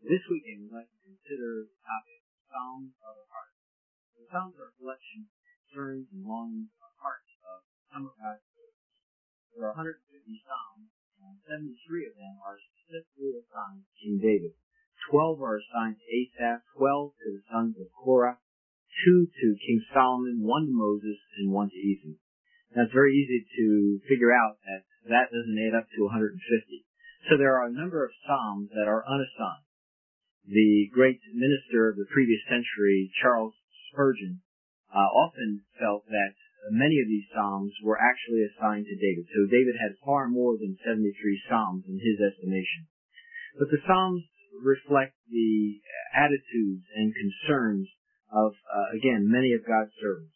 This weekend, we'd like to consider the topic, Psalms of the Heart. The Psalms are a collection of concerns and longings of the heart of some of God's servants. There are 150 Psalms, and 73 of them are specifically assigned to King David. 12 are assigned to Asaph, 12 to the sons of Korah, 2 to King Solomon, 1 to Moses, and 1 to Ethan. Now, it's very easy to figure out that doesn't add up to 150. So there are a number of Psalms that are unassigned. The great minister of the previous century, Charles Spurgeon, often felt that many of these Psalms were actually assigned to David. So David had far more than 73 Psalms in his estimation. But the Psalms reflect the attitudes and concerns of, again, many of God's servants.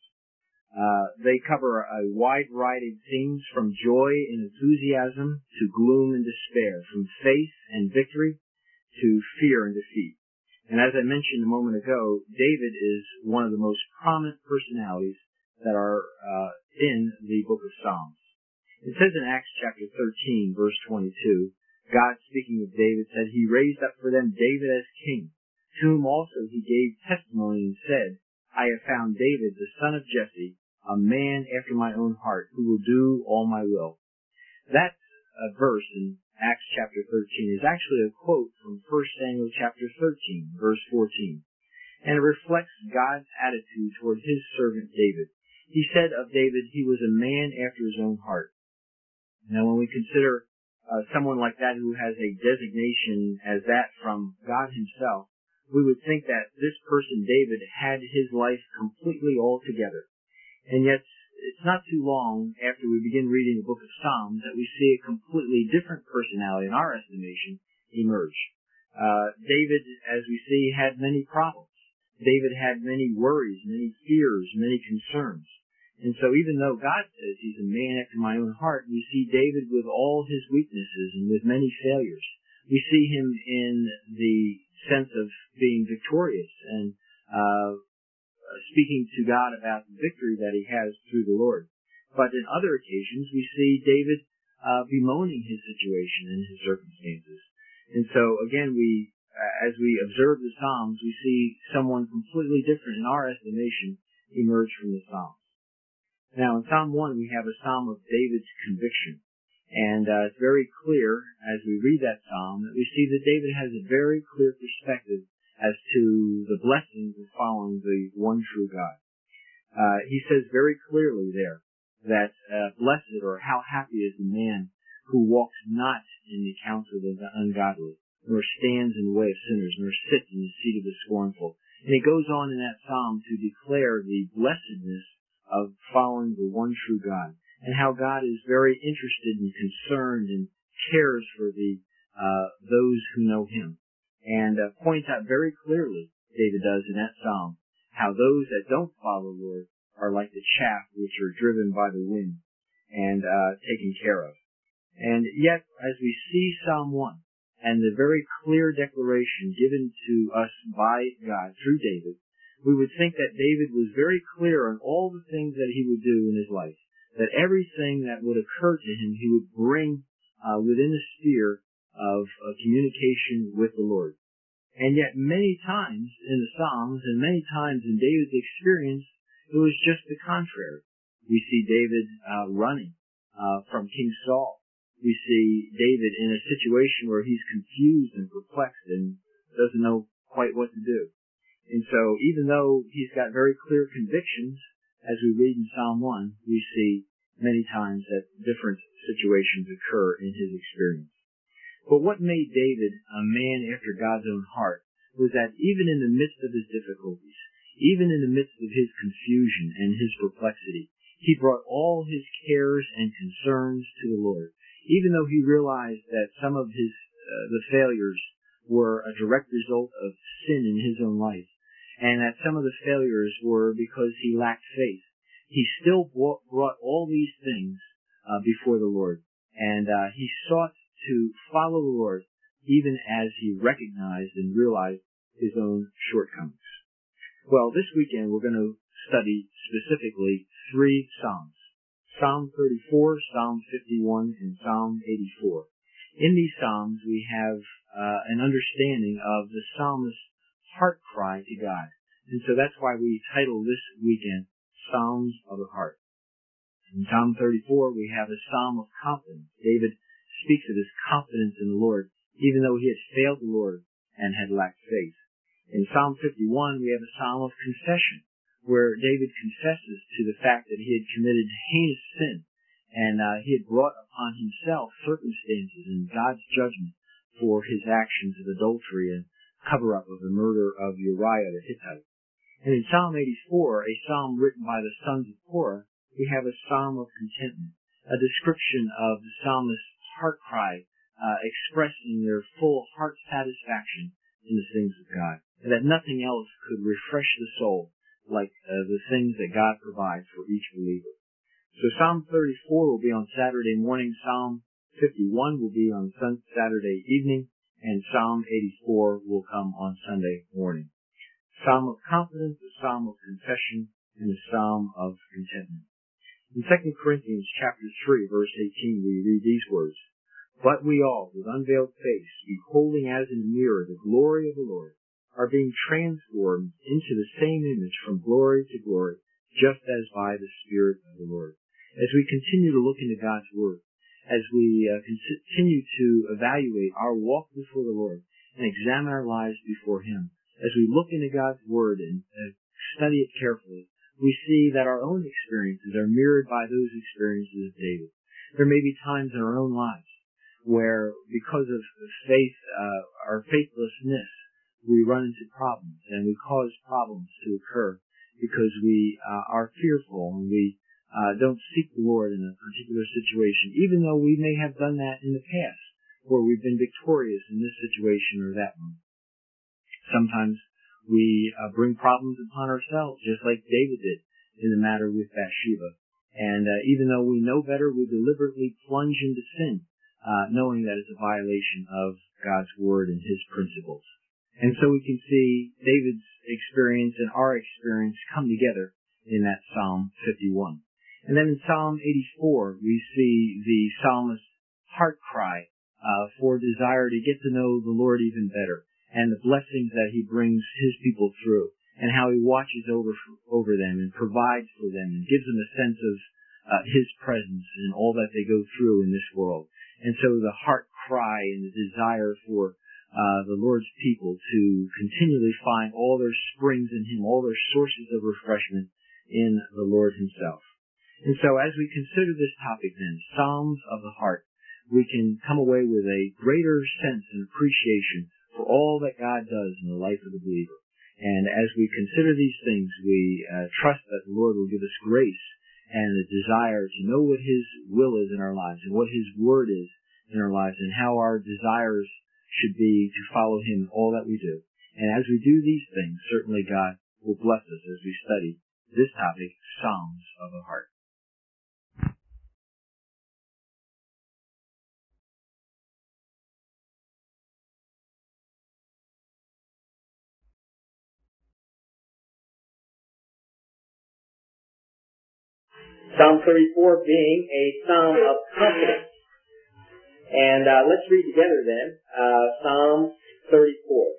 They cover a wide variety of themes, from joy and enthusiasm to gloom and despair, from faith and victory to fear and defeat. And as I mentioned a moment ago, David is one of the most prominent personalities that are in the book of Psalms. It says in Acts chapter 13, verse 22, God, speaking of David, said, He raised up for them David as king, to whom also He gave testimony and said, I have found David, the son of Jesse, a man after my own heart, who will do all my will. That verse in Acts chapter 13 is actually a quote from 1 Samuel chapter 13, verse 14. And it reflects God's attitude toward His servant David. He said of David, he was a man after his own heart. Now, when we consider someone like that who has a designation as that from God Himself, we would think that this person, David, had his life completely all together. And yet, it's not too long after we begin reading the book of Psalms that we see a completely different personality, in our estimation, emerge. David, as we see, had many problems. David had many worries, many fears, many concerns. And so even though God says he's a man after my own heart, we see David with all his weaknesses and with many failures. We see him in the sense of being victorious and speaking to God about the victory that he has through the Lord. But in other occasions, we see David bemoaning his situation and his circumstances. And so, again, as we observe the Psalms, we see someone completely different in our estimation emerge from the Psalms. Now, in Psalm 1, we have a psalm of David's conviction. And it's very clear, as we read that psalm, that we see that David has a very clear perspective as to the blessings of following the one true God. He says very clearly there that blessed, or how happy is the man who walks not in the counsel of the ungodly, nor stands in the way of sinners, nor sits in the seat of the scornful. And he goes on in that psalm to declare the blessedness of following the one true God, and how God is very interested and concerned and cares for those who know Him. And points out very clearly, David does in that psalm, how those that don't follow the Lord are like the chaff which are driven by the wind and taken care of. And yet, as we see Psalm 1, and the very clear declaration given to us by God through David, we would think that David was very clear on all the things that he would do in his life, that everything that would occur to him he would bring within the sphere of communication with the Lord. And yet many times in the Psalms and many times in David's experience, it was just the contrary. We see David running from King Saul. We see David in a situation where he's confused and perplexed and doesn't know quite what to do. And so even though he's got very clear convictions, as we read in Psalm 1, we see many times that different situations occur in his experience. But what made David a man after God's own heart was that even in the midst of his difficulties, even in the midst of his confusion and his perplexity, he brought all his cares and concerns to the Lord. Even though he realized that some of the failures were a direct result of sin in his own life, and that some of the failures were because he lacked faith, he still brought all these things before the Lord. And he sought to follow the Lord even as he recognized and realized his own shortcomings. Well, this weekend we're going to study specifically 3 Psalms. Psalm 34, Psalm 51, and Psalm 84. in these Psalms we have an understanding of the psalmist's heart cry to God. And so that's why we title this weekend Psalms of the Heart. In Psalm 34 we have a psalm of confidence. David speaks of his confidence in the Lord, even though he had failed the Lord and had lacked faith. In Psalm 51 we have a psalm of confession, where David confesses to the fact that he had committed heinous sin, and he had brought upon himself circumstances and God's judgment for his actions of adultery and cover-up of the murder of Uriah the Hittite. And in Psalm 84, a psalm written by the sons of Korah, we have a psalm of contentment, a description of the psalmist's heart cry, expressing their full heart satisfaction in the things of God, and that nothing else could refresh the soul like the things that God provides for each believer. So Psalm 34 will be on Saturday morning, Psalm 51 will be on Saturday evening, and Psalm 84 will come on Sunday morning. Psalm of confidence, a psalm of confession, and a psalm of contentment. In 2 Corinthians chapter 3, verse 18, we read these words, "But we all, with unveiled face, beholding as in a mirror the glory of the Lord, are being transformed into the same image from glory to glory, just as by the Spirit of the Lord." As we continue to look into God's Word, as we continue to evaluate our walk before the Lord and examine our lives before Him, as we look into God's Word and study it carefully, we see that our own experiences are mirrored by those experiences of David. There may be times in our own lives where, because of faith, our faithlessness, we run into problems, and we cause problems to occur because we are fearful and we don't seek the Lord in a particular situation, even though we may have done that in the past, where we've been victorious in this situation or that one. Sometimes we bring problems upon ourselves, just like David did in the matter with Bathsheba. And even though we know better, we deliberately plunge into sin, knowing that it's a violation of God's Word and His principles. And so we can see David's experience and our experience come together in that Psalm 51. And then in Psalm 84, we see the psalmist's heart cry for desire to get to know the Lord even better, and the blessings that He brings His people through, and how He watches over them and provides for them and gives them a sense of His presence in all that they go through in this world. And so the heart cry and the desire for the Lord's people to continually find all their springs in Him, all their sources of refreshment in the Lord Himself. And so as we consider this topic then, Psalms of the Heart, we can come away with a greater sense and appreciation for all that God does in the life of the believer. And as we consider these things, we trust that the Lord will give us grace and the desire to know what His will is in our lives and what His Word is in our lives and how our desires should be to follow Him in all that we do. And as we do these things, certainly God will bless us as we study this topic, Psalms of the Heart. Psalm 34 being a psalm of confidence. And let's read together then, Psalm 34.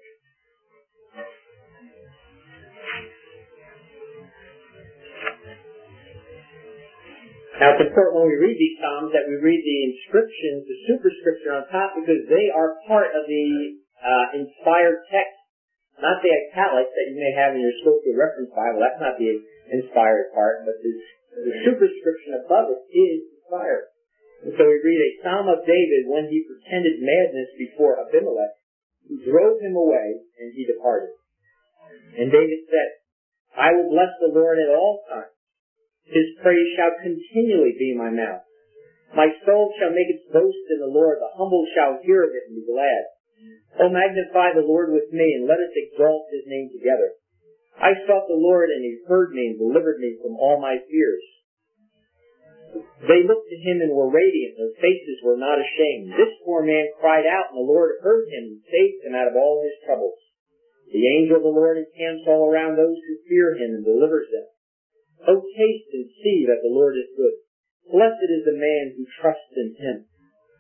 Now it's important when we read these psalms that we read the inscriptions, the superscription on top, because they are part of the inspired text, not the italics that you may have in your Scofield Reference Bible. That's not the inspired part, but the superscription above it is inspired. And so we read a psalm of David when he pretended madness before Abimelech, who drove him away, and he departed. And David said, "I will bless the Lord at all times. His praise shall continually be in my mouth. My soul shall make its boast in the Lord. The humble shall hear of it and be glad. O magnify the Lord with me, and let us exalt His name together. I sought the Lord, and He heard me and delivered me from all my fears. They looked to Him and were radiant. Their faces were not ashamed. This poor man cried out, and the Lord heard him and saved him out of all his troubles. The angel of the Lord encamps all around those who fear Him and delivers them. O taste and see that the Lord is good. Blessed is the man who trusts in Him.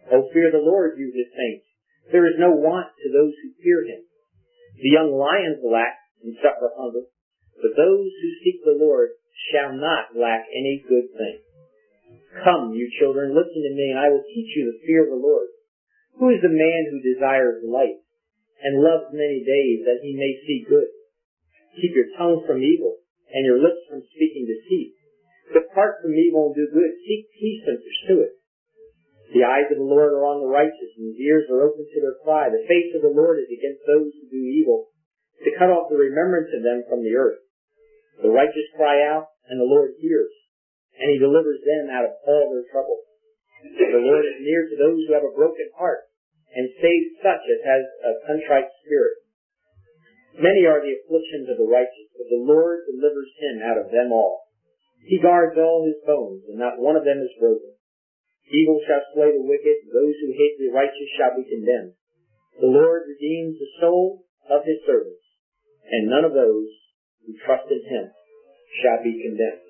O fear the Lord, you his saints. There is no want to those who fear him. The young lions lack and suffer hunger, but those who seek the Lord shall not lack any good thing. Come, you children, listen to me, and I will teach you the fear of the Lord. Who is the man who desires life and loves many days that he may see good? Keep your tongue from evil and your lips from speaking deceit. Depart from evil and do good. Seek peace and pursue it. The eyes of the Lord are on the righteous, and his ears are open to their cry. The face of the Lord is against those who do evil, to cut off the remembrance of them from the earth. The righteous cry out, and the Lord hears, and he delivers them out of all their trouble. The Lord is near to those who have a broken heart, and saves such as has a contrite spirit. Many are the afflictions of the righteous, but the Lord delivers him out of them all. He guards all his bones, and not one of them is broken. Evil shall slay the wicked, those who hate the righteous shall be condemned. The Lord redeems the soul of his servants, and none of those who trust in him shall be condemned.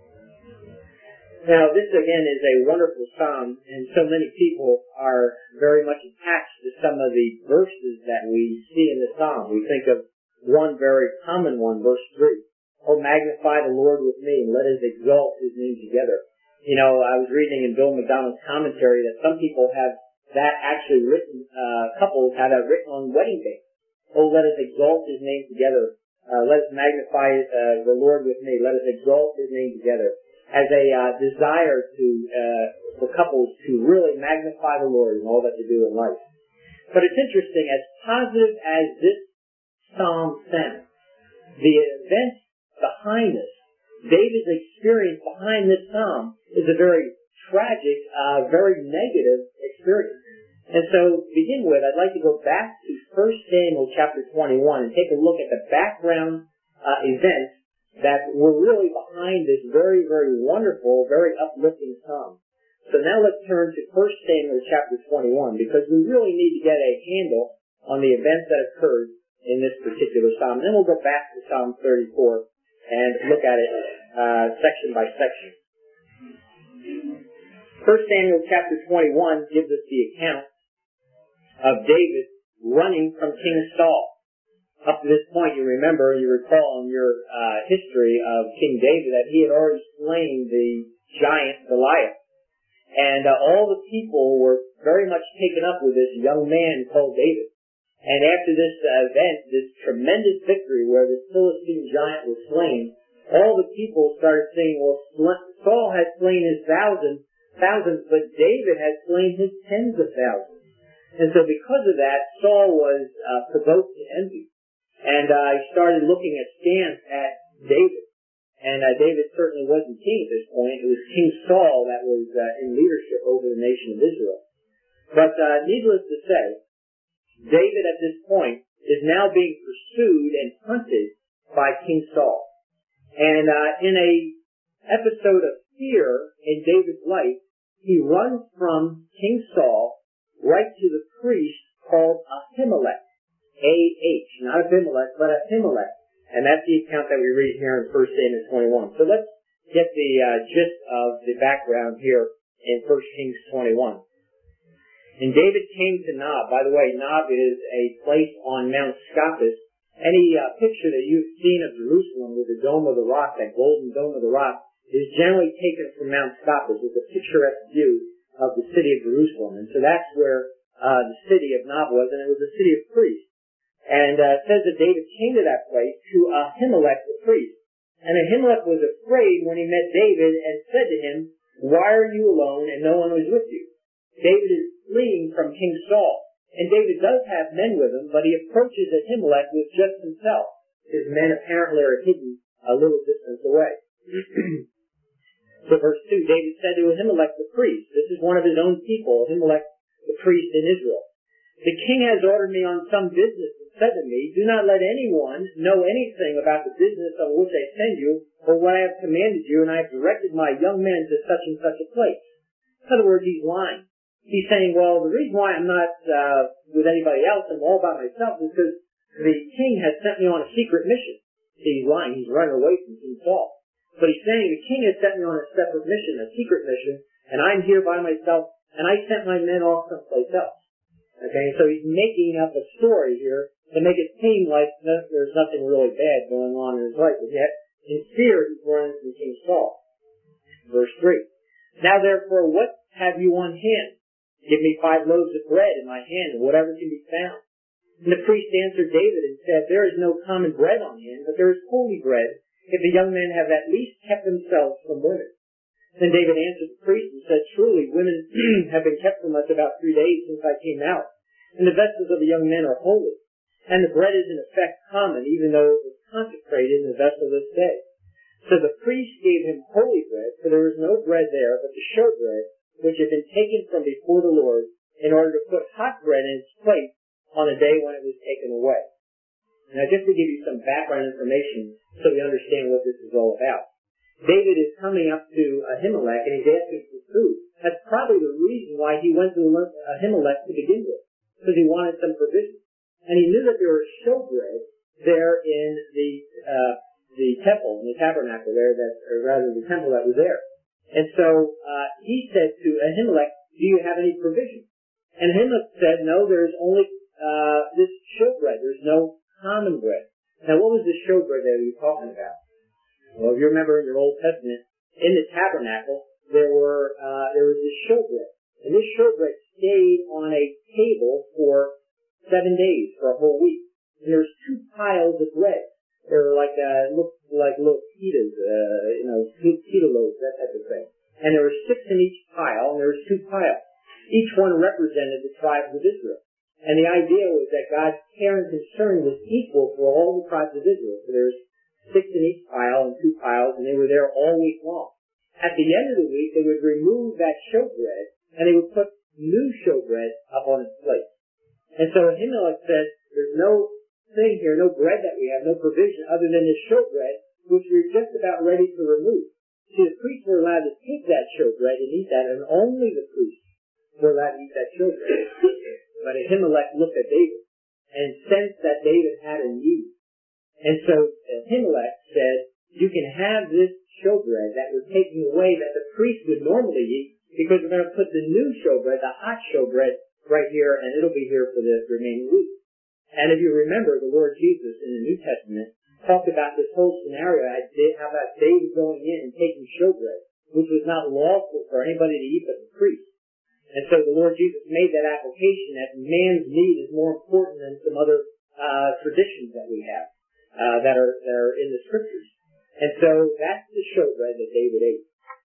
Now, this again is a wonderful psalm, and so many people are very much attached to some of the verses that we see in the psalm. We think of one very common one, verse 3. Oh, magnify the Lord with me, and let us exalt his name together. You know, I was reading in Bill McDonald's commentary that some people have that actually written, couples have that written on wedding day. Oh, let us exalt his name together. Let us magnify the Lord with me. Let us exalt his name together. As a desire to for couples to really magnify the Lord in all that they do in life. But it's interesting, as positive as this psalm sounds, the events behind this, David's experience behind this psalm is a very tragic, very negative experience. And so, to begin with, I'd like to go back to 1 Samuel chapter 21 and take a look at the background events that were really behind this very, very wonderful, very uplifting psalm. So now let's turn to 1 Samuel chapter 21, because we really need to get a handle on the events that occurred in this particular psalm. Then we'll go back to Psalm 34 and look at it section by section. 1 Samuel chapter 21 gives us the account of David running from King Saul. Up to this point, you recall in your history of King David that he had already slain the giant Goliath. And all the people were very much taken up with this young man called David. And after this event, this tremendous victory where the Philistine giant was slain, all the people started saying, well, Saul had slain his thousands, but David had slain his tens of thousands. And so because of that, Saul was provoked to envy. And he started looking askance at David. And David certainly wasn't king at this point. It was King Saul that was in leadership over the nation of Israel. But needless to say, David at this point is now being pursued and hunted by King Saul. And in a episode of fear in David's life, he runs from King Saul right to the priest called Ahimelech. A-H, not Abimelech, but Ahimelech. And that's the account that we read here in 1 Samuel 21. So let's get the gist of the background here in 1 Kings 21. And David came to Nob. By the way, Nob is a place on Mount Scopus. Any picture that you've seen of Jerusalem with the Dome of the Rock, that golden Dome of the Rock, is generally taken from Mount Scopus. It's a picturesque view of the city of Jerusalem. And so that's where the city of Nob was, and it was a city of priests. And it says that David came to that place to Ahimelech the priest. And Ahimelech was afraid when he met David and said to him, why are you alone and no one was with you? David is fleeing from King Saul. And David does have men with him, but he approaches Ahimelech with just himself. His men apparently are hidden a little distance away. So verse 2, David said to Ahimelech the priest, this is one of his own people, Ahimelech the priest in Israel. The king has ordered me on some business and said to me, do not let anyone know anything about the business on which I send you or what I have commanded you, and I have directed my young men to such and such a place. In other words, he's lying. He's saying, well, the reason why I'm not with anybody else, I'm all by myself, is because the king has sent me on a secret mission. See, he's lying. He's running away from King Saul. But he's saying the king has sent me on a separate mission, a secret mission, and I'm here by myself and I sent my men off someplace else. Okay, so he's making up a story here to make it seem like there's nothing really bad going on in his life, but yet in fear he's running from King Saul. Verse 3. Now therefore, what have you on hand? Give me 5 loaves of bread in my hand, and whatever can be found. And the priest answered David and said, There is no common bread on hand, but there is holy bread, if the young men have at least kept themselves from women. Then David answered the priest and said, Truly, women have been kept from us about 3 days since I came out, and the vessels of the young men are holy. And the bread is in effect common, even though it was consecrated in the vessel this day. So the priest gave him holy bread, for there was no bread there but the showbread, which had been taken from before the Lord, in order to put hot bread in its place on a day when it was taken away. Now, just to give you some background information so we understand what this is all about. David is coming up to Ahimelech and he's asking for food. That's probably the reason why he went to Ahimelech to begin with, because he wanted some provision. And he knew that there was showbread there in the temple, in the tabernacle there, or rather the temple that was there. And so he said to Ahimelech, Do you have any provision? And Ahimelech said, No, there's only this showbread. There's no common bread. Now, what was the showbread that he was talking about? Well, if you remember in your Old Testament, in the tabernacle, there was this showbread. And this showbread stayed on a table for 7 days, for a whole week. And there's 2 piles of bread. They're like, looked like little pitas, pita loaves, that type of thing. And there were 6 in each pile, and there was 2 piles. Each one represented the tribes of Israel. And the idea was that God's care and concern was equal for all the tribes of Israel. So there's 6 in each pile and 2 piles, and they were there all week long. At the end of the week, they would remove that showbread, and they would put new showbread up on its plate. And so Ahimelech said, There's no thing here, no bread that we have, no provision other than this showbread, which we're just about ready to remove. See, the priests were allowed to take that showbread and eat that, and only the priests were allowed to eat that showbread. But Ahimelech looked at David and sensed that David had a need. And so Ahimelech said, You can have this showbread that we're taking away that the priest would normally eat, because we're going to put the new showbread, the hot showbread, right here, and it'll be here for the remaining week. And if you remember, the Lord Jesus in the New Testament talked about this whole scenario, how about David going in and taking showbread, which was not lawful for anybody to eat but the priest. And so the Lord Jesus made that application that man's need is more important than some other traditions that we have that are in the Scriptures. And so that's the showbread that David ate.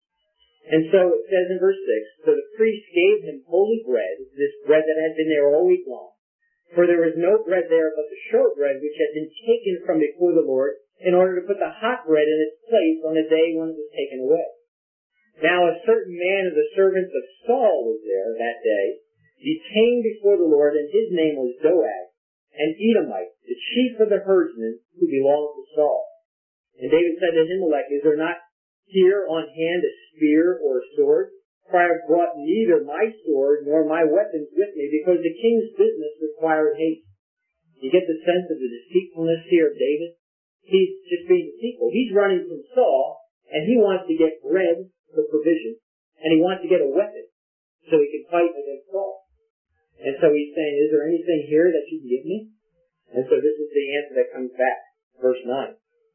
And so it says in verse 6, So the priest gave him holy bread, this bread that had been there all week long. For there was no bread there but the showbread which had been taken from before the Lord, in order to put the hot bread in its place on the day when it was taken away. Now a certain man of the servants of Saul was there that day, detained before the Lord, and his name was Doeg, an Edomite, the chief of the herdsmen who belonged to Saul. And David said to Ahimelech, Is there not here on hand a spear or a sword? For I have brought neither my sword nor my weapons with me, because the king's business required haste. You get the sense of the deceitfulness here of David? He's just being deceitful. He's running from Saul, and he wants to get bread for provision, and he wants to get a weapon so he can fight against Saul. And so he's saying, Is there anything here that you can give me? And so this is the answer that comes back. Verse 9.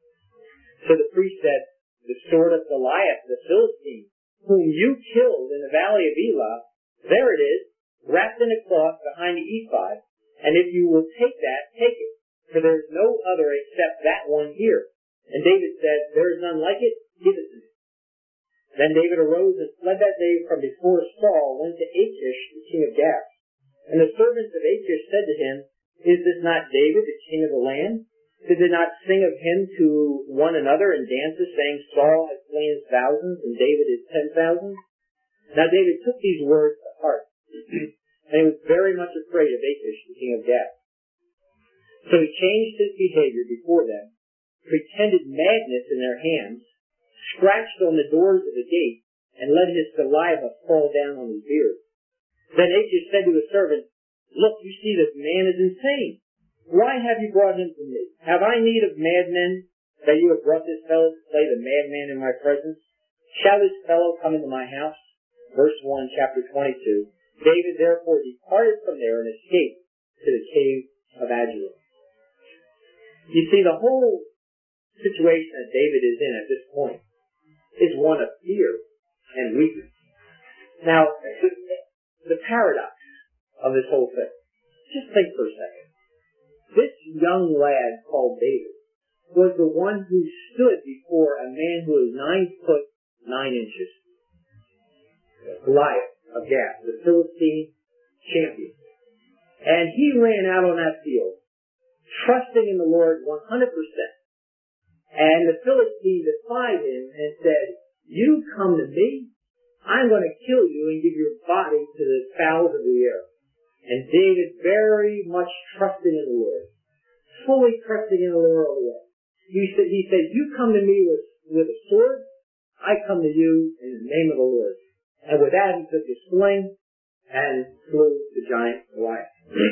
So the priest said, The sword of Goliath, the Philistine, whom you killed in the valley of Elah, there it is, wrapped in a cloth behind the ephod, and if you will take that, take it, for there is no other except that one here. And David said, There is none like it, give it to me. Then David arose and fled that day from before Saul, went to Achish, the king of Gath. And the servants of Achish said to him, Is this not David, the king of the land? Did they not sing of him to one another in dances, saying, Saul has slain his thousands, and David his 10,000? Now David took these words to heart, and he was very much afraid of Achish, the king of Gath. So he changed his behavior before them, pretended madness in their hands, scratched on the doors of the gate, and let his saliva fall down on his beard. Then Achish said to his servant, Look, you see this man is insane. Why have you brought him to me? Have I need of madmen that you have brought this fellow to play the madman in my presence? Shall this fellow come into my house? verse 1, chapter 22. David therefore departed from there and escaped to the cave of Adullam. You see, the whole situation that David is in at this point is one of fear and weakness. Now, the paradox of this whole thing, just think for a second. This young lad called David was the one who stood before a man who was 9 foot 9 inches. Goliath of Gath, the Philistine champion. And he ran out on that field, trusting in the Lord 100%. And the Philistine defied him and said, "You come to me, I'm going to kill you and give your body to the fowls of the air." And David very much trusted in the Lord, fully trusting in the Lord all the way. He said, "You come to me with a sword, I come to you in the name of the Lord." And with that, he took his sling and slew the giant Goliath.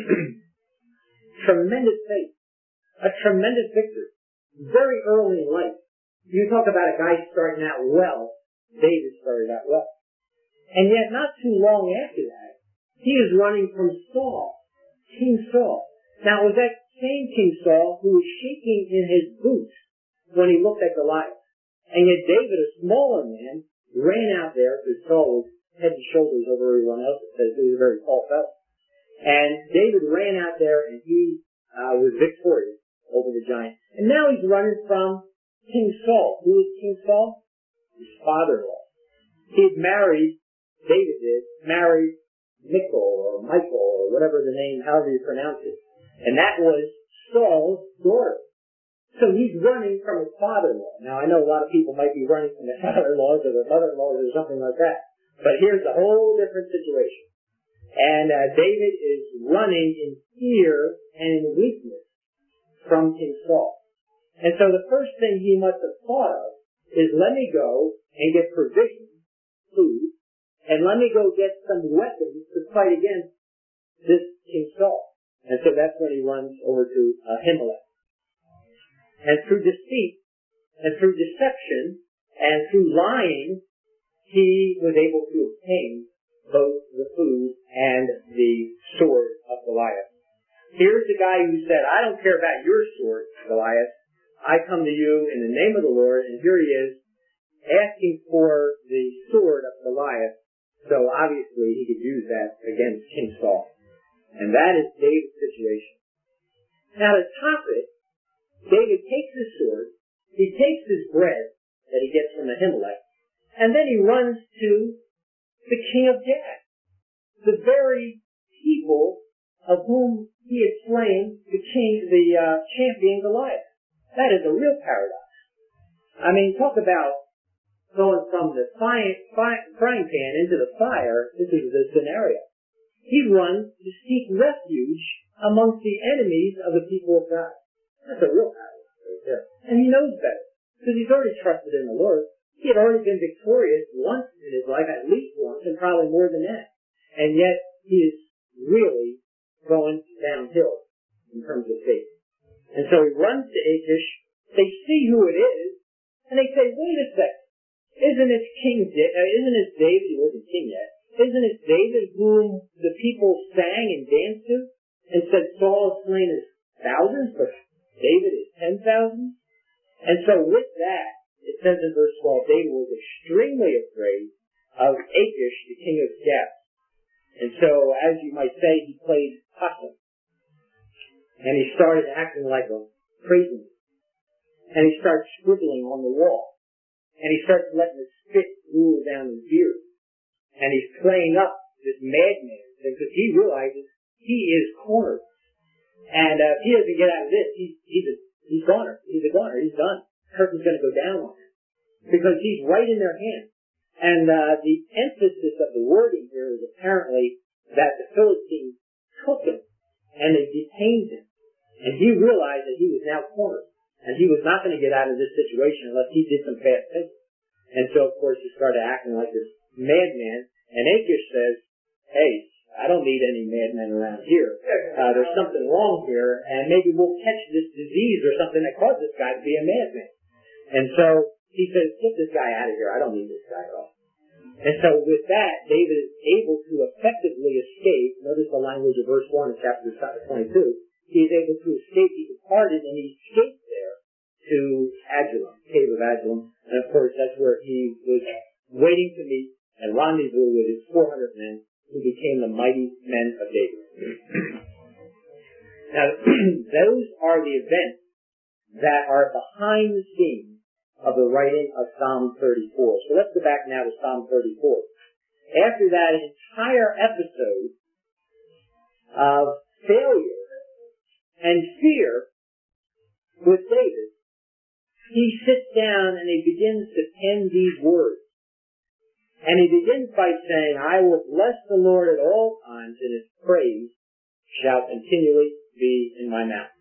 Tremendous faith. A tremendous victory. Very early in life. You talk about a guy starting out well. David started out well. And yet, not too long after that, he is running from Saul. King Saul. Now, it was that same King Saul who was shaking in his boots when he looked at Goliath. And yet David, a smaller man, ran out there because Saul was head and shoulders over everyone else. It says he was a very tall fellow. And David ran out there and he was victorious over the giant. And now he's running from King Saul. Who is King Saul? His father-in-law. He had married, David did, married Michal or Michael or whatever the name, however you pronounce it. And that was Saul's daughter. So he's running from his father-in-law. Now I know a lot of people might be running from their father-in-laws or their mother-in-laws or something like that. But here's a whole different situation. And David is running in fear and in weakness from King Saul. And so the first thing he must have thought of is, let me go and get provisions, food, and let me go get some weapons to fight against this King Saul. And so that's when he runs over to Ahimelech. And through deceit, and through deception, and through lying, he was able to obtain both the food and the sword of Goliath. Here's the guy who said, "I don't care about your sword, Goliath. I come to you in the name of the Lord," and here he is asking for the sword of Goliath. So obviously he could use that against King Saul. And that is David's situation. Now to top it, David takes his sword, he takes his bread that he gets from Ahimelech, and then he runs to the king of Gath, the very people of whom he had slain the champion Goliath. That is a real paradox. I mean, talk about going from the frying pan into the fire. This is the scenario. He runs to seek refuge amongst the enemies of the people of God. That's a real paradox right there. And he knows better, because he's already trusted in the Lord. He had already been victorious once in his life, at least once, and probably more than that. And yet, he is really going downhill in terms of faith. And so he runs to Achish. They see who it is, and they say, "Wait a second. Isn't it David?" He wasn't king yet. "Isn't it David whom the people sang and danced to, and said Saul has slain his thousands, but David is 10,000? And so with that, it says in verse 12, David was extremely afraid of Achish, the king of Gath. And so, as you might say, he played possum. And he started acting like a crazy man. And he starts scribbling on the wall. And he starts letting his spit rule down his beard. And he's playing up this madman, because he realizes he is cornered. And if he doesn't get out of this, he's goner. He's a goner. He's done. Curtain's going to go down on him. Because he's right in their hands. And the emphasis of the wording here is apparently that the Philistines took him and they detained him. And he realized that he was now cornered. And he was not going to get out of this situation unless he did some fast thinking. And so, of course, he started acting like this madman. And Achish says, "Hey, I don't need any madmen around here. There's something wrong here, and maybe we'll catch this disease or something that caused this guy to be a madman." And so he says, "Get this guy out of here. I don't need this guy at all." And so with that, David is able to effectively escape. Notice the language of verse 1 in chapter 22. He is able to escape. He departed and he escaped there to Adullam, cave of Adullam. And of course, that's where he was waiting to meet and rendezvous with his 400 men who became the mighty men of David. Now, those are the events that are behind the scenes of the writing of Psalm 34. So let's go back now to Psalm 34. After that entire episode of failure and fear with David, he sits down and he begins to pen these words. And he begins by saying, I will bless the Lord at all times, and his praise shall continually be in my mouth.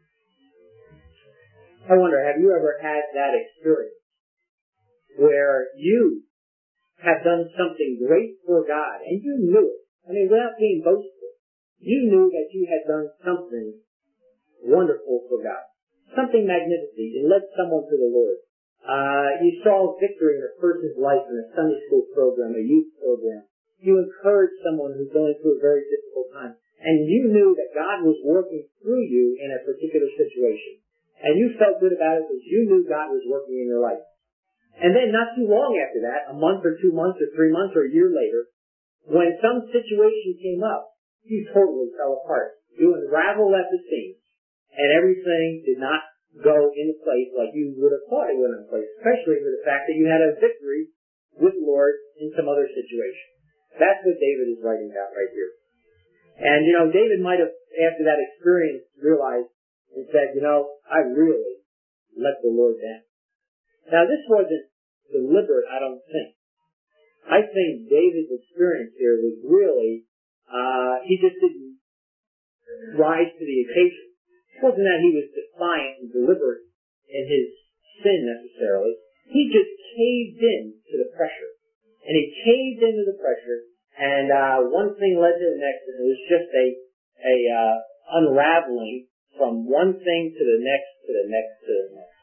I wonder, have you ever had that experience where you have done something great for God, and you knew it? I mean, without being boastful, you knew that you had done something wonderful for God, something magnificent. You led someone to the Lord. You saw victory in a person's life in a Sunday school program, a youth program. You encouraged someone who's going through a very difficult time, and you knew that God was working through you in a particular situation. And you felt good about it because you knew God was working in your life. And then not too long after that, a month or 2 months or 3 months or a year later, when some situation came up, you totally fell apart. You unraveled at the seams, and everything did not go into place like you would have thought it would have place, especially with the fact that you had a victory with the Lord in some other situation. That's what David is writing about right here. And, David might have, after that experience, realized and said, I really let the Lord down. Now, this wasn't deliberate, I don't think. I think David's experience here was really, he just didn't rise to the occasion. It wasn't that he was defiant and deliberate in his sin necessarily. He just caved in to the pressure. And he caved into the pressure, and one thing led to the next, and it was just a unraveling from one thing to the next, to the next, to the next.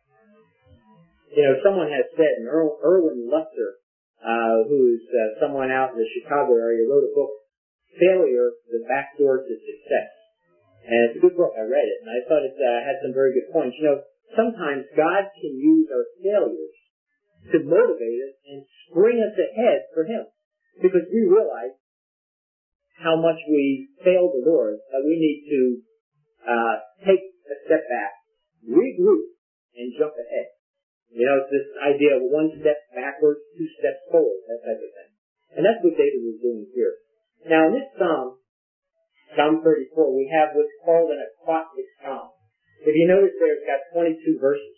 Someone has said, and Erwin Lutzer, who's someone out in the Chicago area, wrote a book, Failure, the Backdoor to Success. And it's a good book. I read it, and I thought it had some very good points. Sometimes God can use our failures to motivate us and spring us ahead for Him. Because we realize how much we fail the Lord, that we need to take a step back, regroup, and jump ahead. It's this idea of 1 step backwards, 2 steps forward, that type of thing. And that's what David was doing here. Now, in this Psalm 34, we have what's called an acrostic psalm. If you notice there, it's got 22 verses.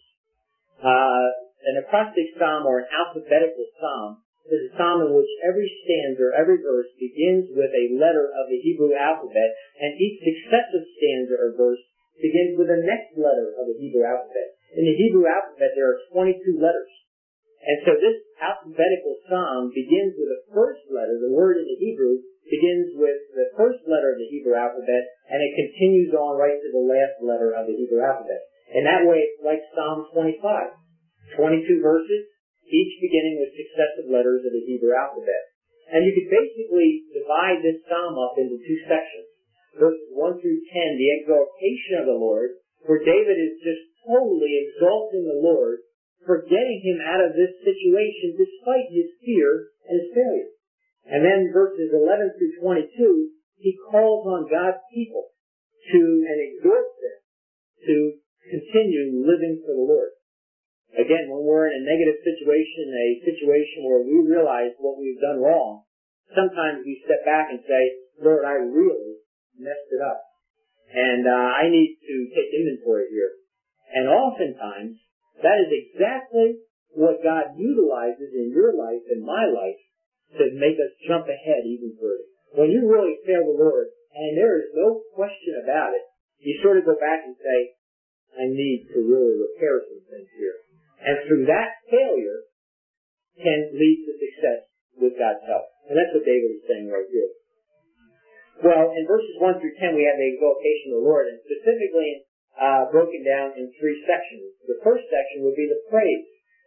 An acrostic psalm, or an alphabetical psalm, is a psalm in which every stanza, every verse begins with a letter of the Hebrew alphabet, and each successive stanza or verse begins with the next letter of the Hebrew alphabet. In the Hebrew alphabet, there are 22 letters. And so this alphabetical psalm begins with the first letter. The word in the Hebrew begins with the first letter of the Hebrew alphabet, and it continues on right to the last letter of the Hebrew alphabet. And that way, it's like Psalm 25. 22 verses, each beginning with successive letters of the Hebrew alphabet. And you could basically divide this psalm up into 2 sections. Verses 1 through 10, the exaltation of the Lord, where David is just totally exalting the Lord for getting him out of this situation despite his fear and his failure. And then verses 11 through 22, he calls on God's people and exhorts them to continue living for the Lord. Again, when we're in a negative situation, a situation where we realize what we've done wrong, sometimes we step back and say, Lord, I really messed it up. And I need to take inventory here. And oftentimes, that is exactly what God utilizes in your life and my life to make us jump ahead even further. When you really fail the Lord, and there is no question about it, you sort of go back and say, I need to really repair some things here. And through that failure can lead to success with God's help. And that's what David is saying right here. Well, in verses 1 through 10, we have the exaltation of the Lord, and specifically broken down in 3 sections. The first section would be the praise.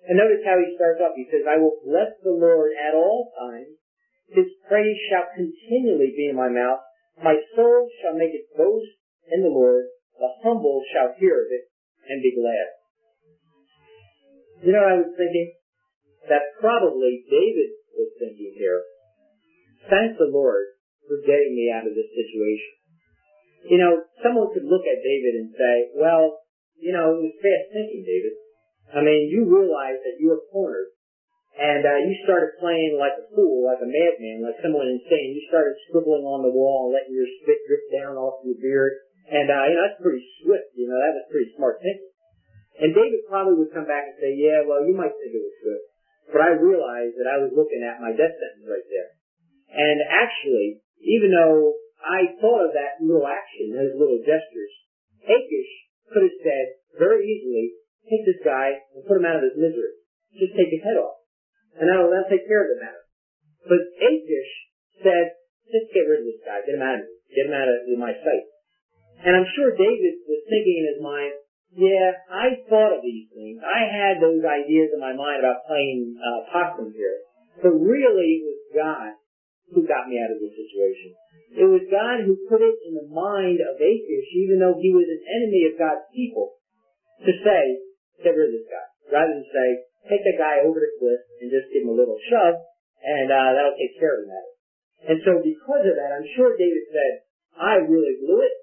And notice how he starts off. He says, I will bless the Lord at all times. His praise shall continually be in my mouth. My soul shall make its boast in the Lord. The humble shall hear of it and be glad. You know what I was thinking? That probably David was thinking here. Thank the Lord for getting me out of this situation. You know, someone could look at David and say, well, you know, it was fast thinking, David. I mean, you realize that you were cornered, and you started playing like a fool, like a madman, like someone insane. You started scribbling on the wall and letting your spit drip down off your beard, and you know, that's pretty swift. You know, that was pretty smart thinking. And David probably would come back and say, yeah, well, you might think it was swift, but I realized that I was looking at my death sentence right there. And actually, even though I thought of that little action, those little gestures, Achish could have said very easily, take this guy and put him out of his misery. Just take his head off. And that'll take care of the matter. But Achish said, just get rid of this guy. Get him out of me. Get him out of my sight. And I'm sure David was thinking in his mind, yeah, I thought of these things. I had those ideas in my mind about playing possum here. But really, it was God who got me out of this situation. It was God who put it in the mind of Achish, even though he was an enemy of God's people, to say, get rid of this guy. Rather than say, take that guy over the cliff and just give him a little shove, and that'll take care of the matter. And so because of that, I'm sure David said, I really blew it.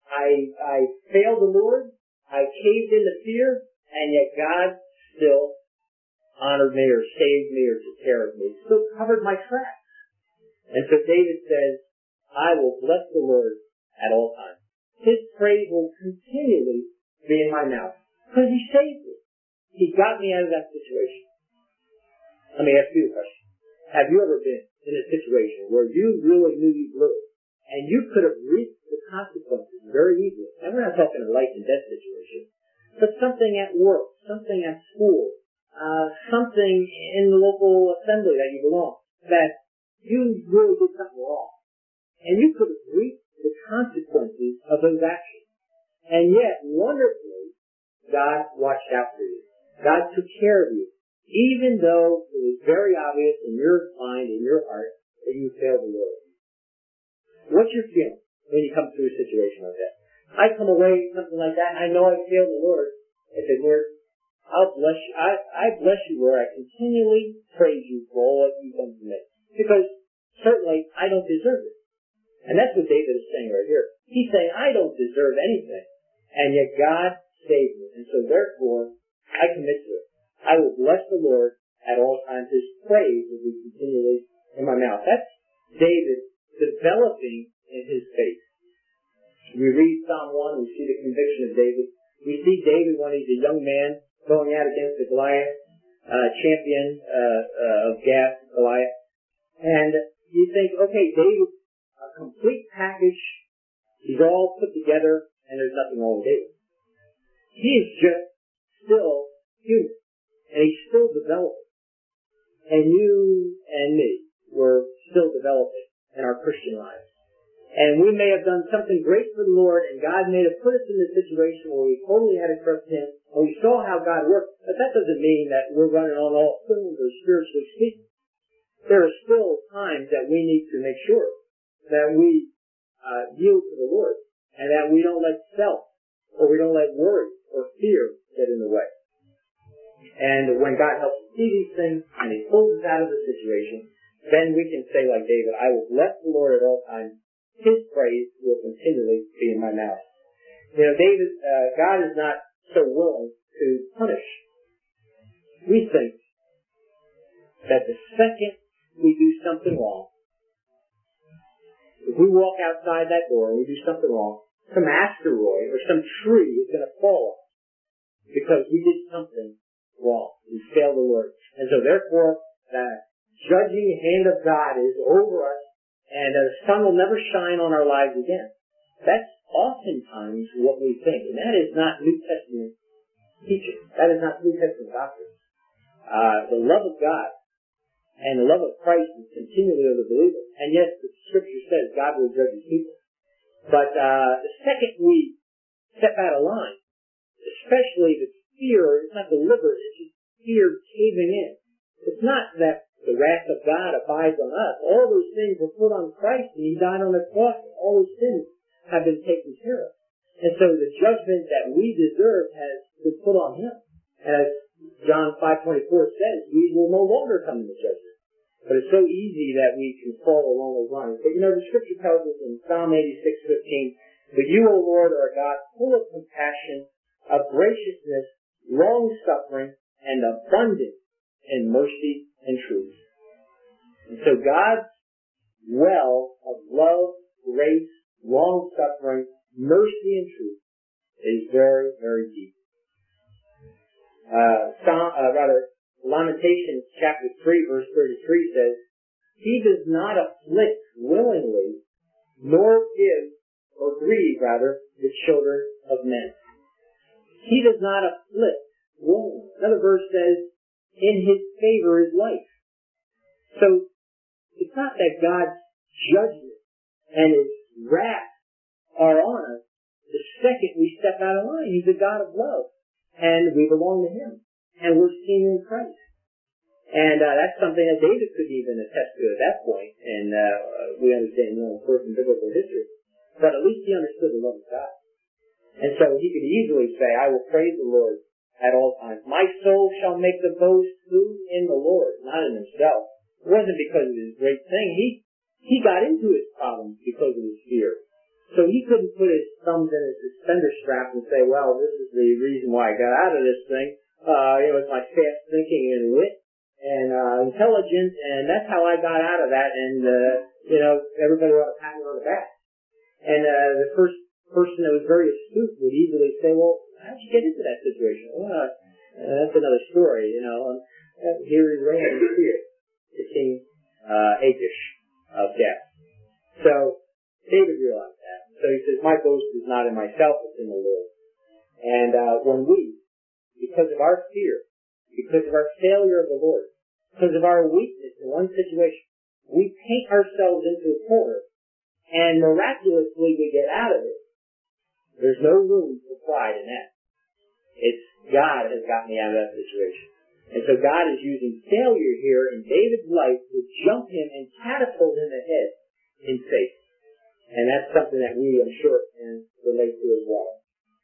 I failed the Lord. I caved into fear, and yet God still honored me or saved me or took care of me. Still covered my tracks. And so David says, I will bless the Lord at all times. His praise will continually be in my mouth. Because he saved me. He got me out of that situation. Let me ask you a question. Have you ever been in a situation where you really knew you blew it, and you could have reaped the consequences very easily? And we're not talking a life and death situation, but something at work, something at school, something in the local assembly that you belong, that you really did something wrong. And you could have reaped the consequences of those actions. And yet, wonderfully, God watched out for you. God took care of you. Even though it was very obvious in your mind, in your heart, that you failed the Lord. What's your feeling when you come through a situation like that? I come away something like that, I know I failed the Lord. I said, Lord, I'll bless you. I bless you, Lord. I continually praise you for all that you've done for me. Because certainly I don't deserve it. And that's what David is saying right here. He's saying, I don't deserve anything. And yet God saved me. And so therefore, I commit to it. I will bless the Lord at all times. His praise will be continually in my mouth. That's David developing in his faith. We read Psalm 1, we see the conviction of David. We see David when he's a young man going out against the Goliath, champion of Gath, Goliath. And you think, okay, David's a complete package. He's all put together, and there's nothing wrong with David. He is just still human, and he's still developing. And you and me, we're still developing in our Christian lives. And we may have done something great for the Lord, and God may have put us in a situation where we totally had to trust Him, and we saw how God worked, but that doesn't mean that we're running on all cylinders, spiritually speaking. There are still times that we need to make sure that we yield to the Lord, and that we don't let self, or we don't let worry or fear get in the way. And when God helps us see these things, and He pulls us out of the situation, then we can say like David, I will bless the Lord at all times. His praise will continually be in my mouth. You know, God is not so willing to punish. We think that the second we do something wrong, if we walk outside that door and we do something wrong, some asteroid or some tree is going to fall because we did something wrong. We failed the Lord. And so therefore, the judging hand of God is over us, and the sun will never shine on our lives again. That's oftentimes what we think, and that is not New Testament teaching. That is not New Testament doctrine. The love of God and the love of Christ is continually of the believer. And yes, the Scripture says God will judge His people. But the second we step out of line, especially the fear, it's not deliberate, it's just fear caving in. It's not that the wrath of God abides on us. All those things were put on Christ, and He died on the cross. All those sins have been taken care of. And so the judgment that we deserve has been put on Him. And as John 5:24 says, we will no longer come into judgment. But it's so easy that we can fall along those lines. But the Scripture tells us in Psalm 86:15, "But you, O Lord, are a God full of compassion, of graciousness, long-suffering, and abundant in mercy and truth." And so God's well of love, grace, long-suffering, mercy, and truth is very, very deep. Lamentations chapter 3 verse 33 says, "He does not afflict willingly, nor grieve the children of men." He does not afflict willingly. Another verse says, "In His favor is life." So, it's not that God's judgment and His wrath are on us the second we step out of line. He's a God of love, and we belong to Him, and we're seen in Christ. And that's something that David couldn't even attest to at that point, and we understand of course in biblical history, but at least he understood the love of God. And so he could easily say, "I will praise the Lord at all times. My soul shall make the boast in the Lord," not in himself. It wasn't because of his great thing. He got into his problems because of his fear. So he couldn't put his thumbs in his suspender strap and say, "Well, this is the reason why I got out of this thing. It's my fast thinking and wit and intelligence, and that's how I got out of that, and everybody ought to pat me on the back." And the first person that was very astute would easily say, "Well, how'd you get into that situation?" "Well, that's another story, Here he ran in fear, the King Achish of Gath." So David realized that. So he says, "My boast is not in myself, it's in the Lord." And when we, because of our fear, because of our failure of the Lord, because of our weakness in one situation, we paint ourselves into a corner, and miraculously we get out of it. There's no room for pride in that. It's God has got me out of that situation. And so God is using failure here in David's life to jump him and catapult him ahead in faith. And that's something that we, I'm sure, can relate to as well.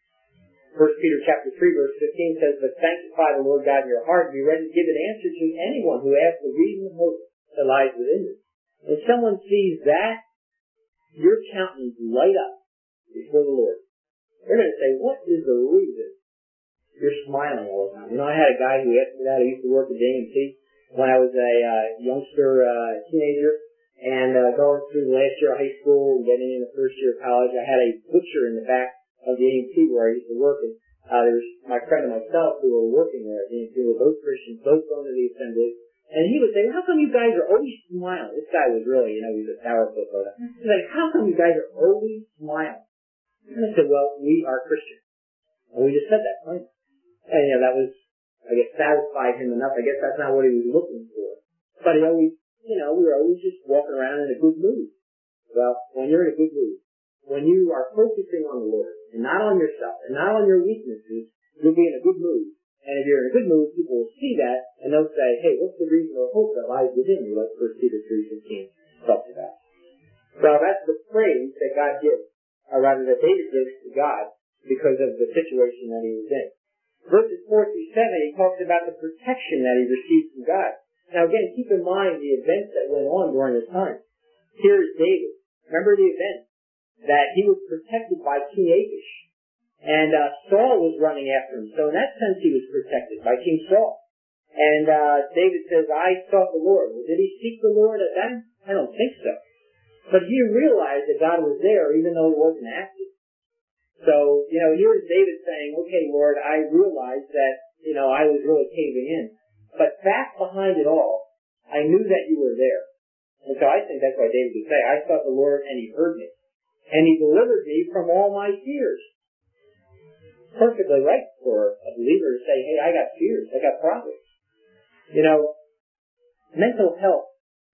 1 Peter chapter 3 verse 15 says, "But sanctify the Lord God in your heart, and be ready to give an answer to anyone who asks the reason of hope that lies within you." When someone sees that, your countenance light up before the Lord. They're going to say, "What is the reason you're smiling all the time?" I had a guy who asked me that. I used to work at JMT when I was a youngster teenager, and going through the last year of high school and getting in the first year of college. I had a butcher in the back of the AMT where I used to work, and there was my friend and myself who were working there at the AMT. We were both Christians, both going to the assembly, and he would say, "How come you guys are always smiling?" This guy was really, he was a sourpuss. He's like, "How come you guys are always smiling?" And I said, "Well, we are Christians." And we just said that, right? And that was, I guess, satisfied him enough. I guess that's not what he was looking for. But he always, we were always just walking around in a good mood. Well, when you're in a good mood, when you are focusing on the Lord, and not on yourself, and not on your weaknesses, you'll be in a good mood. And if you're in a good mood, people will see that, and they'll say, "Hey, what's the reason of hope that lies within you?" Like 1 Peter 3:15 talks about. So that's the praise that God gives, or rather that David gives to God because of the situation that he was in. Verses 4-7, he talks about the protection that he received from God. Now again, keep in mind the events that went on during this time. Here is David. Remember the event that he was protected by King Achish, and Saul was running after him. So in that sense, he was protected by King Saul. And David says, "I sought the Lord." Well, did he seek the Lord at that? I don't think so. But he realized that God was there, even though he wasn't active. So, here is David saying, "Okay, Lord, I realized that, I was really caving in. But back behind it all, I knew that you were there." And so I think that's why David would say, "I sought the Lord, and he heard me. And he delivered me from all my fears." Perfectly right for a believer to say, "Hey, I got fears. I got problems." Mental health,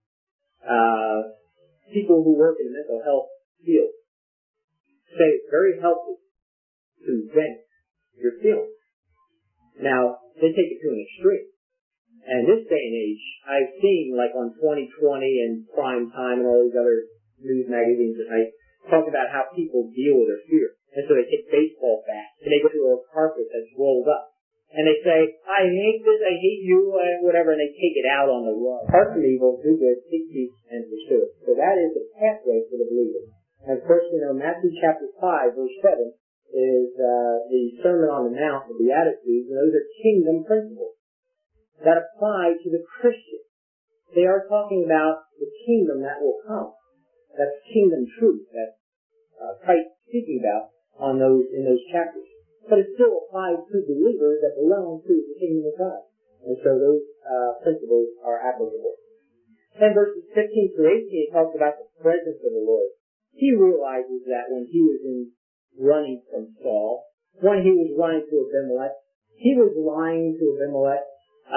people who work in the mental health field say it's very healthy to vent your feelings. Now, they take it to an extreme. And this day and age, I've seen like on 2020 and Prime Time and all these other news magazines at night, talk about how people deal with their fear. And so they take baseball bats and they go to a carpet that's rolled up. And they say, I hate this, I hate you, whatever, and they take it out on the rug. Apart from evil, do good, seek peace, and pursue it. So that is the pathway for the believer. And of course, Matthew chapter 5, verse 7 is the Sermon on the Mount, the Beatitudes, and those are kingdom principles that apply to the Christian. They are talking about the kingdom that will come. That's kingdom truth that Christ is speaking about in those chapters. But it still applies to believers that belong to the kingdom of God. And so those principles are applicable. Then verses 15 through 18 talks about the presence of the Lord. He realizes that when he was running from Saul, when he was running to Abimelech, he was lying to Abimelech.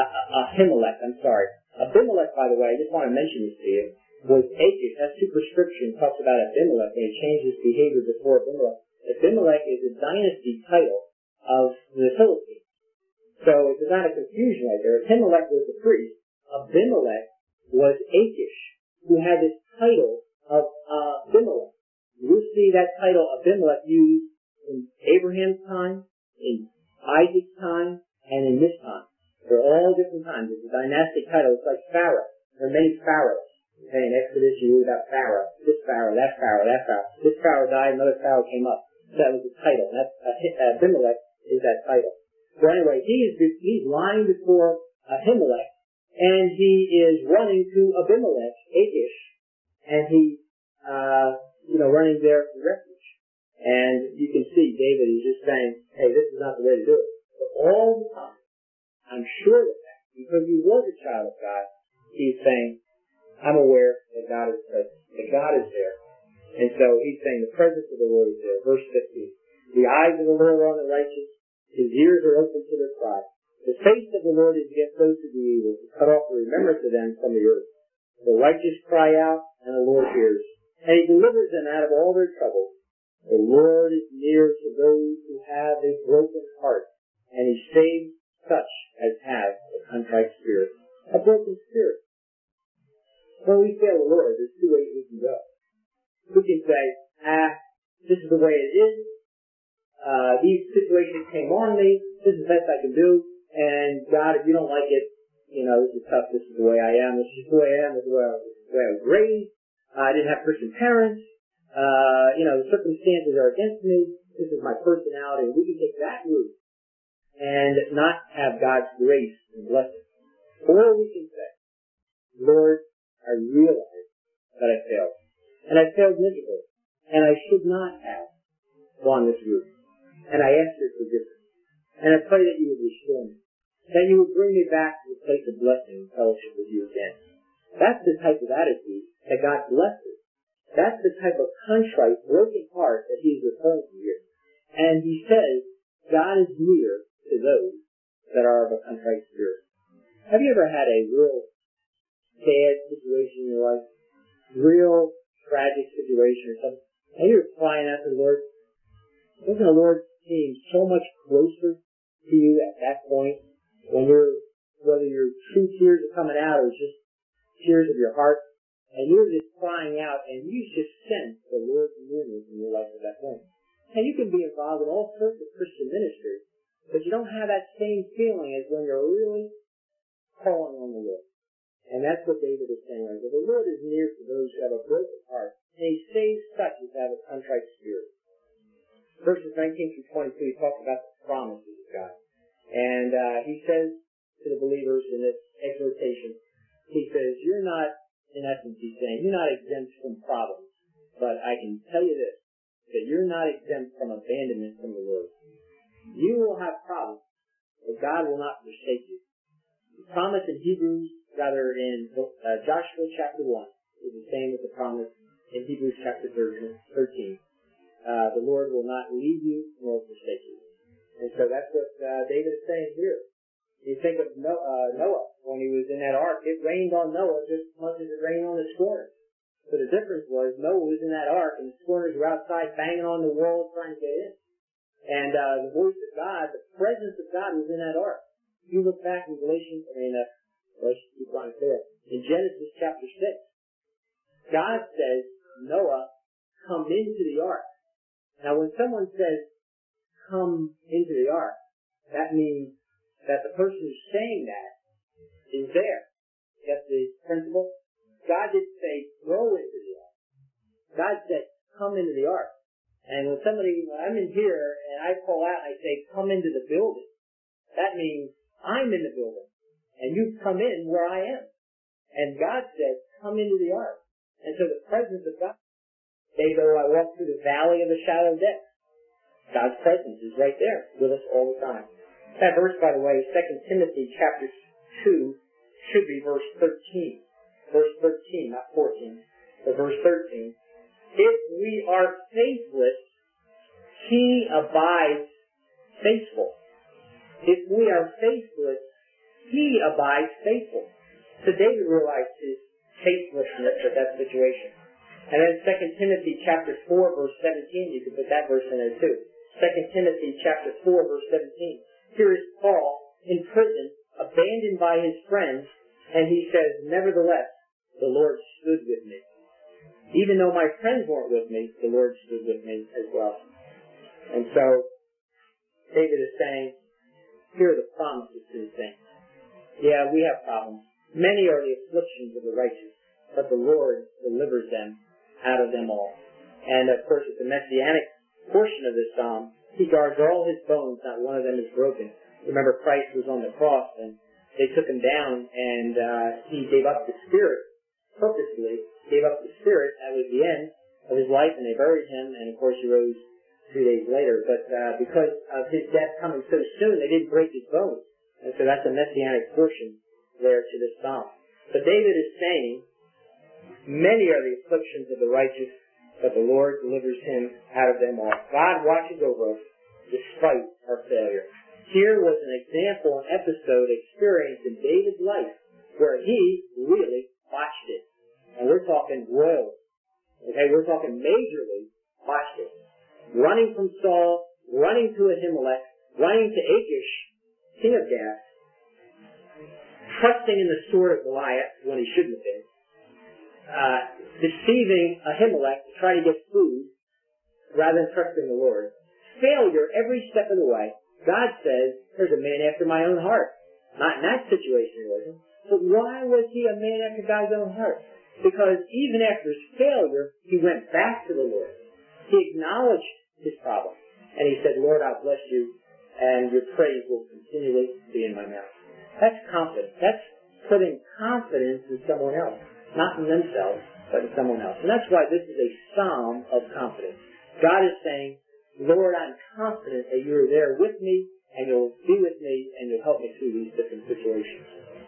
Abimelech, by the way, I just want to mention this to you, was Achish. That superscription talks about Abimelech, and he changed his behavior before Abimelech. Abimelech is a dynasty title of the Philippines. So there's not a confusion right there. Abimelech was the priest. Abimelech was Achish, who had this title of Abimelech. You'll see that title Abimelech used in Abraham's time, in Isaac's time, and in this time. They're all different times. It's a dynastic title. It's like Pharaoh. There are many pharaohs. Okay, in Exodus you read about Pharaoh. This Pharaoh, that Pharaoh, that Pharaoh. This Pharaoh died, another Pharaoh came up. So that was the title. And that's Abimelech is that title. So anyway, he's lying before Ahimelech, and he is running to Abimelech, Achish, and he's running there for refuge. And you can see David is just saying, hey, this is not the way to do it. But all the time, I'm sure of that, because he was a child of God, he's saying, I'm aware that God is present, that God is there. And so he's saying the presence of the Lord is there. Verse 15. The eyes of the Lord are on the righteous. His ears are open to their cry. The face of the Lord is against those who do evil, to cut off the remembrance of them from the earth. The righteous cry out, and the Lord hears. And he delivers them out of all their troubles. The Lord is near to those who have a broken heart, and he saves such as have a contrite spirit. A broken spirit. When we fail the Lord, there's two ways we can go. We can say, this is the way it is. These situations came on me. This is the best I can do. And God, if you don't like it, this is tough. This is the way I am. This is the way I am. This is the way I was raised. I didn't have Christian parents. The circumstances are against me. This is my personality. We can take that route and not have God's grace and blessing. Or we can say, Lord, I realize that I failed. And I failed miserably. And I should not have gone this route. And I ask your forgiveness. And I pray that you would restore me. That you would bring me back to the place of blessing and fellowship with you again. That's the type of attitude that God blesses. That's the type of contrite, broken heart that he's referring to here. And he says, God is near to those that are of a contrite spirit. Have you ever had a real sad situation in your life? Real tragic situation or something? And you're crying out to the Lord? Doesn't the Lord seem so much closer to you at that point when whether your true tears are coming out or just tears of your heart, and you're just crying out and you just sense the Lord's nearness in your life at that point. And you can be involved in all sorts of Christian ministry, but you don't have that same feeling as when you're really calling on the Lord. And that's what David is saying right here. The Lord is near to those who have a broken heart, and he saves such as have a contrite spirit. Verses 19 through 22, he talks about the promises of God. And he says to the believers in this exhortation, he says, you're not, in essence, he's saying, you're not exempt from problems. But I can tell you this, that you're not exempt from abandonment from the Lord. You will have problems, but God will not forsake you. The promise in Joshua chapter 1 is the same as the promise in Hebrews chapter 13. The Lord will not leave you nor forsake you. And so that's what David is saying here. You think of Noah, when he was in that ark, it rained on Noah just as much as it rained on the scorners. So the difference was Noah was in that ark and the scorners were outside banging on the wall trying to get in. And the voice of God, the presence of God was in that ark. You look back in Let's keep on there. In Genesis chapter 6, God says, Noah, come into the ark. Now when someone says, come into the ark, that means that the person who's saying that is there. That's the principle. God didn't say, go into the ark. God said, come into the ark. And when I'm in here and I call out and I say, come into the building, that means I'm in the building. And you come in where I am. And God said, come into the ark. And so the presence of God, though I walk through the valley of the shadow of death, God's presence is right there with us all the time. That verse, by the way, 2 Timothy chapter 2, should be verse 13. Verse 13, not 14, but verse 13. If we are faithless, he abides faithful. If we are faithless, he abides faithful. So David realized his faithlessness at that situation. And then 2 Timothy chapter 4, verse 17, you can put that verse in there too. 2 Timothy chapter 4, verse 17. Here is Paul in prison, abandoned by his friends, and he says, nevertheless, the Lord stood with me. Even though my friends weren't with me, the Lord stood with me as well. And so, David is saying, here are the promises to the saints. Yeah, we have problems. Many are the afflictions of the righteous, but the Lord delivers them out of them all. And of course, it's the messianic portion of this psalm. He guards all his bones, not one of them is broken. Remember, Christ was on the cross, and they took him down, and he gave up the spirit, purposely gave up the spirit. That was the end of his life, and they buried him, and of course he rose 3 days later. But because of his death coming so soon, they didn't break his bones. And so that's a messianic portion there to this psalm. So David is saying, many are the afflictions of the righteous, but the Lord delivers him out of them all. God watches over us despite our failure. Here was an example, an episode experienced in David's life where he really botched it. And we're talking royally. Okay, we're talking majorly botched it. Running from Saul, running to Ahimelech, running to Achish, king of Gath, trusting in the sword of Goliath when he shouldn't have been, deceiving Ahimelech to try to get food rather than trusting the Lord. Failure every step of the way. God says, there's a man after my own heart. Not in that situation, he wasn't. But why was he a man after God's own heart? Because even after his failure, he went back to the Lord. He acknowledged his problem. And he said, Lord, I'll bless you, and your praise will continually be in my mouth. That's confidence. That's putting confidence in someone else. Not in themselves, but in someone else. And that's why this is a psalm of confidence. God is saying, Lord, I'm confident that you're there with me, and you'll be with me, and you'll help me through these different situations.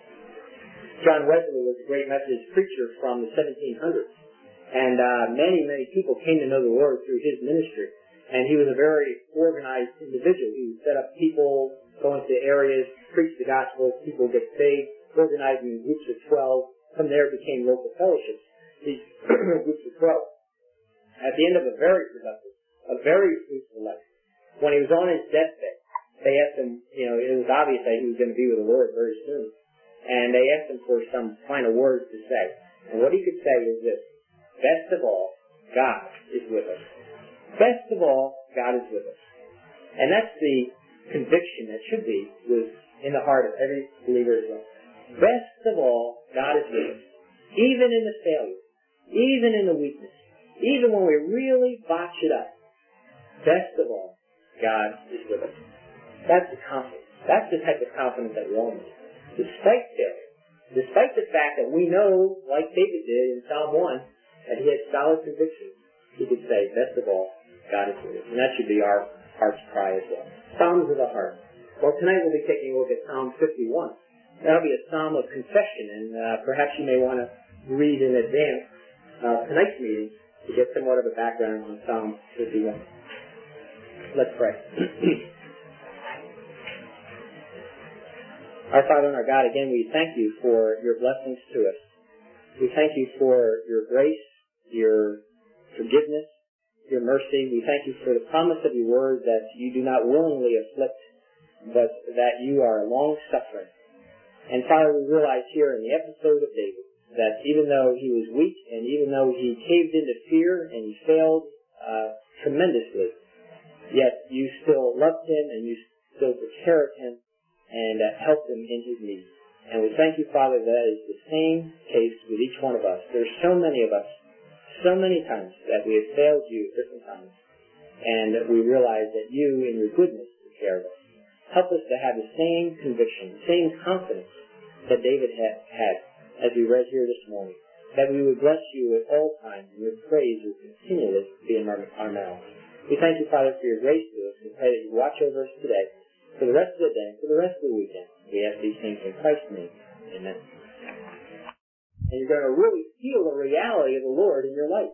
John Wesley was a great Methodist preacher from the 1700s. And many, many people came to know the Lord through his ministry. And he was a very organized individual. He would set up people, go into areas, preach the gospel, people get saved, organized in groups of 12. From there became local fellowships, these groups of 12. At the end of a very productive, a very fruitful life, when he was on his deathbed, they asked him, it was obvious that he was going to be with the Lord very soon. And they asked him for some final words to say. And what he could say is this: best of all, God is with us. Best of all, God is with us. And that's the conviction that should be in the heart of every believer as well. Best of all, God is with us. Even in the failure, even in the weakness, even when we really botch it up, best of all, God is with us. That's the confidence. That's the type of confidence that we all need. Despite failure, despite the fact that we know, like David did in Psalm 1, that he had solid conviction, he could say, best of all, God is with us. And that should be our heart's cry as well. Psalms of the heart. Well, tonight we'll be taking a look at Psalm 51. That'll be a psalm of confession, and perhaps you may want to read in advance tonight's meeting to get somewhat of a background on Psalm 51. Let's pray. Our Father and our God, again, we thank you for your blessings to us. We thank you for your grace, your forgiveness, your mercy. We thank you for the promise of your word that you do not willingly afflict, but that you are long-suffering. And Father, we realize here in the episode of David that even though he was weak and even though he caved into fear and he failed tremendously, yet you still loved him and you still took care of him and helped him in his need. And we thank you, Father, that is the same case with each one of us. There's so many of us, so many times that we have failed you at different times, and that we realize that you, in your goodness, took care of us. Help us to have the same conviction, the same confidence that David had as we read here this morning, that we would bless you at all times, and your praise would continually be in our mouths. We thank you, Father, for your grace to us, and pray that you watch over us today, for the rest of the day, for the rest of the weekend. We ask these things in Christ's name. Amen. And you're going to really feel the reality of the Lord in your life.